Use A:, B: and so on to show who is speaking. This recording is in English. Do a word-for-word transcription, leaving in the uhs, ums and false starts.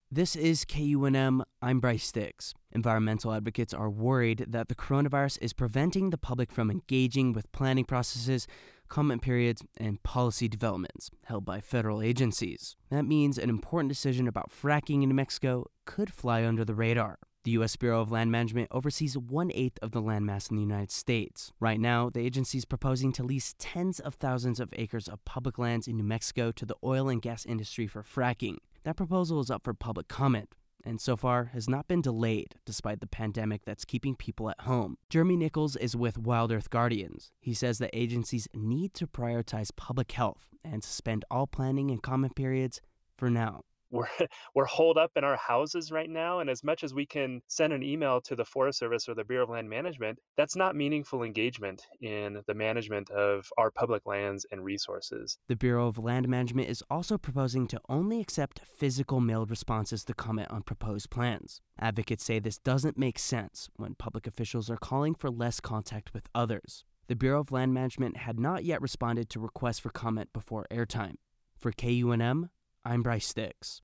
A: This is K U N M. I'm Bryce Sticks. Environmental advocates are worried that the coronavirus is preventing the public from engaging with planning processes, comment periods, and policy developments held by federal agencies. That means an important decision about fracking in New Mexico could fly under the radar. The U S Bureau of Land Management oversees one-eighth of the landmass in the United States. Right now, the agency is proposing to lease tens of thousands of acres of public lands in New Mexico to the oil and gas industry for fracking. That proposal is up for public comment, and so far has not been delayed despite the pandemic that's keeping people at home. Jeremy Nichols is with Wild Earth Guardians. He says that agencies need to prioritize public health and suspend all planning and comment periods for now.
B: We're we're holed up in our houses right now, and as much as we can send an email to the Forest Service or the Bureau of Land Management, that's not meaningful engagement in the management of our public lands and resources.
A: The Bureau of Land Management is also proposing to only accept physical mailed responses to comment on proposed plans. Advocates say this doesn't make sense when public officials are calling for less contact with others. The Bureau of Land Management had not yet responded to requests for comment before airtime. For K U N M, I'm Bryce Sticks.